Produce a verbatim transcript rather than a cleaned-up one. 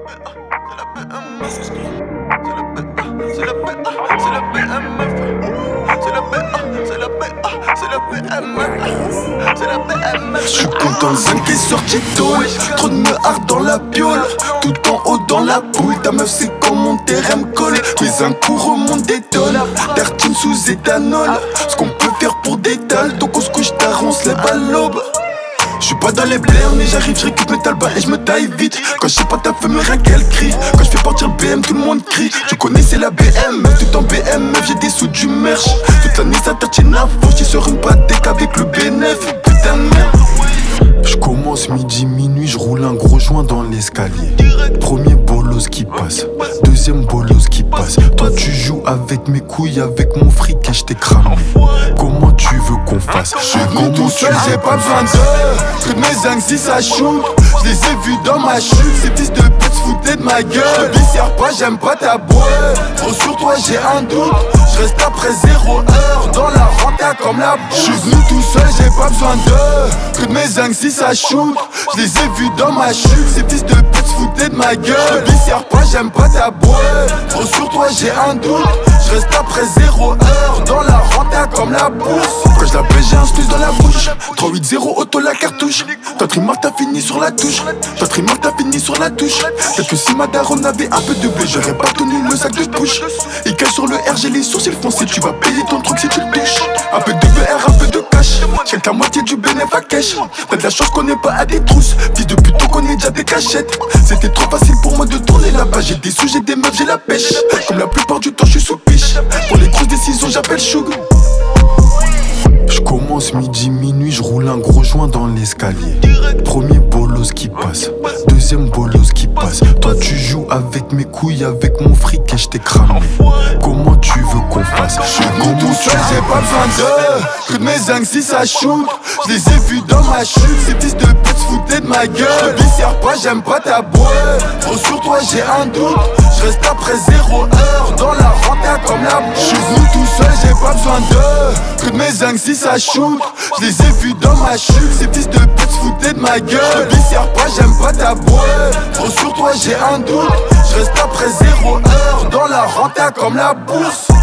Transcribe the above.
J'suis content, le zinc est sorti tôt. Trop de meurs dans la piole, tout en haut dans la boule. Ta meuf c'est quand mon terrain me colle. Mais un coup remonte des tonnes, tartine sous éthanol. Ce qu'on peut faire pour des dalles, donc on se couche tard, on se lève à l'aube. J'suis pas dans les blairs, mais j'arrive, j'récupère mes talbas et j'me taille vite. Quand j'sais pas ta femme, rien qu'elle crie. Quand j'fais partir le B M, tout le monde crie. Tu connais, c'est la B M, tout en B M, j'ai des sous du merch. Toute l'année, ça tartine à fond, j'suis sur une patek avec le B neuf. Putain de merde. J'commence midi, minuit, j'roule un gros joint dans l'escalier. Premier bolos qui passe, deuxième bolos qui passe. Toi tu joues avec mes couilles, avec mon fric et j't'ai cramé. Comment tu veux qu'on fasse? J'suis venu tout seul, j'ai pas besoin d'eux. Que mes zincs si ça shoot, j'les ai vus dans ma chute. Ces fils de pute se foutaient de ma gueule. Je viscère pas, j'aime pas ta boîte. Trop sur toi j'ai un doute. J'reste après zéro heure dans la renta comme la boue. J'suis venu tout seul, j'ai pas besoin d'eux. Que mes zincs si ça shoot, j'les ai vus dans ma chute. Ces fils de pute se foutaient de ma gueule. Je viscère pas, j'aime pas ta boîte. Trop sur toi j'ai un doute. J'reste après zéro heure dans la renta comme la bourse. Quand j'la baisse j'ai un snus dans la bouche. Trois huit zéro auto la cartouche. Toi trimar t'as fini sur la touche. Toi trimar t'as fini sur la touche. Peut-être que si ma daronne avait un peu de blé, j'aurais pas tenu le sac de couche. Il cache sur le R, j'ai les sourcils foncés. Tu vas payer ton truc si tu le touches. Un peu de B R, un peu de cash. J'ai la moitié du bénéf à cash. T'as de la chance qu'on est pas à des trousses. Fils de pute, on connaît déjà des cachettes. C'était trop facile pour moi de tourner la page. J'ai des sous, j'ai des meufs, j'ai la pêche. Comme la plupart du temps, je suis sous piche. Pour les grosses décisions, j'appelle Choug. J'commence midi, minuit, j'roule un gros joint dans l'escalier. Premier bolos qui passe, deuxième bolos qui passe. Toi tu joues avec mes couilles, avec mon fric et j't'ai cramé. Comment tu veux qu'on fasse? J'suis venu tout seul, j'ai pas besoin d'eux. Que de mes zincs si ça shoot, j'les ai vus dans ma chute. Ces fils de pute se foutaient de ma gueule. Je viscère pas, j'aime pas ta boîte. Trop sur toi j'ai un doute. J'reste après zéro heure dans la renta comme la boue. J'suis venu tout seul, j'ai pas besoin d'eux. Que de mes zincs si ça shoot, j'les ai vus dans ma chute. Ces fils de pute se foutaient de ma gueule. Je viscère pas, j'aime pas ta boîte. Trop sur toi j'ai un doute. J'reste après zéro heure dans la renta comme la bourse.